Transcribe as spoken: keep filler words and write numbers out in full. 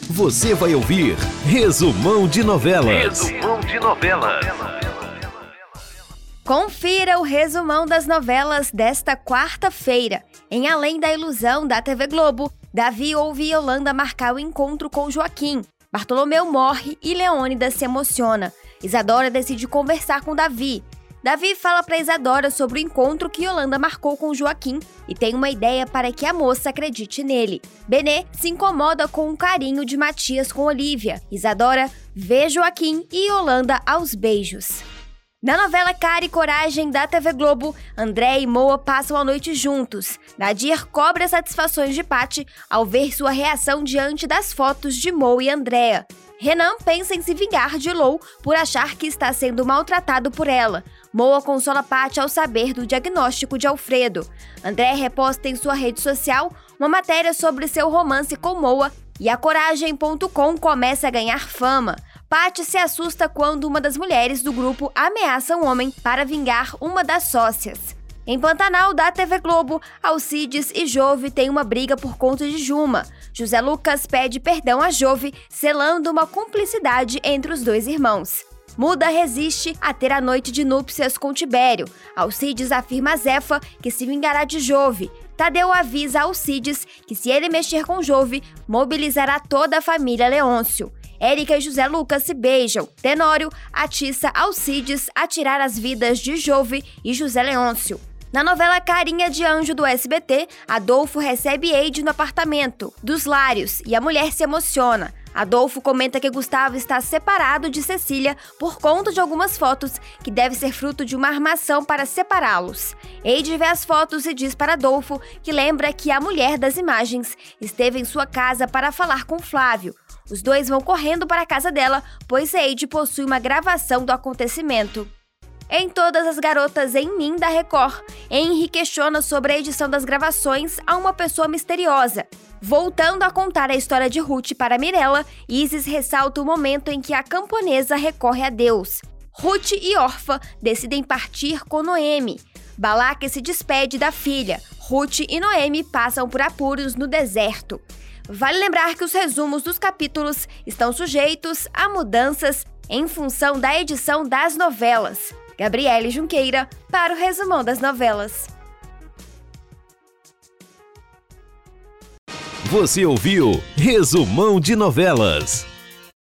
Você vai ouvir Resumão de Novelas. Resumão de Novelas. Confira o resumão das novelas desta quarta-feira. Em Além da Ilusão, da T V Globo, Davi ouve Yolanda marcar o encontro com Joaquim. Bartolomeu morre e Leônida se emociona. Isadora decide conversar com Davi. Davi fala para Isadora sobre o encontro que Yolanda marcou com Joaquim e tem uma ideia para que a moça acredite nele. Benê se incomoda com o carinho de Matias com Olívia. Isadora vê Joaquim e Yolanda aos beijos. Na novela Cara e Coragem da T V Globo, André e Moa passam a noite juntos. Nadir cobra satisfações de Paty ao ver sua reação diante das fotos de Moa e Andréa. Renan pensa em se vingar de Lou por achar que está sendo maltratado por ela. Moa consola Paty ao saber do diagnóstico de Alfredo. André reposta em sua rede social uma matéria sobre seu romance com Moa e a Coragem ponto com começa a ganhar fama. Paty se assusta quando uma das mulheres do grupo ameaça um homem para vingar uma das sócias. Em Pantanal, da T V Globo, Alcides e Jove têm uma briga por conta de Juma. José Lucas pede perdão a Jove, selando uma cumplicidade entre os dois irmãos. Muda resiste a ter a noite de núpcias com Tibério. Alcides afirma a Zefa que se vingará de Jove. Tadeu avisa a Alcides que se ele mexer com Jove, mobilizará toda a família Leôncio. Érica e José Lucas se beijam. Tenório atiça Alcides a tirar as vidas de Jove e José Leôncio. Na novela Carinha de Anjo do S B T, Adolfo recebe Eide no apartamento dos Lários e a mulher se emociona. Adolfo comenta que Gustavo está separado de Cecília por conta de algumas fotos que deve ser fruto de uma armação para separá-los. Eide vê as fotos e diz para Adolfo que lembra que a mulher das imagens esteve em sua casa para falar com Flávio. Os dois vão correndo para a casa dela, pois Eide possui uma gravação do acontecimento. Em Todas as Garotas em Mim, da Record, Henry questiona sobre a edição das gravações a uma pessoa misteriosa. Voltando a contar a história de Ruth para Mirella, Isis ressalta o momento em que a camponesa recorre a Deus. Ruth e Orfa decidem partir com Noemi. Balaque se despede da filha. Ruth e Noemi passam por apuros no deserto. Vale lembrar que os resumos dos capítulos estão sujeitos a mudanças em função da edição das novelas. Gabriele Junqueira para o Resumão das Novelas. Você ouviu Resumão de Novelas.